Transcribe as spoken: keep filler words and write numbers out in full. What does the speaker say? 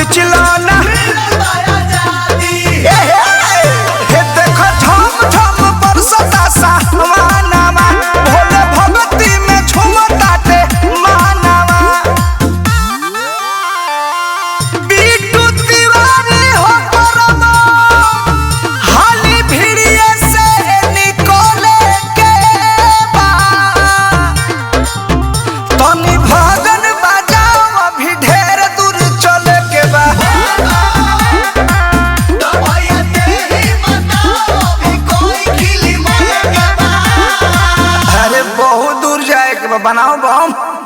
खिचलो ना हे देखो झम झम बरसता सावनावा भोले भगती में झूमताटे मानवा बीटू तिवारी हो परमो हाली भिड़िए से निकले के बा तनी भगन बजाओ अभी ढेर दूर चले के बा अरे बहुत दूर जाए के बा बनाओ बम।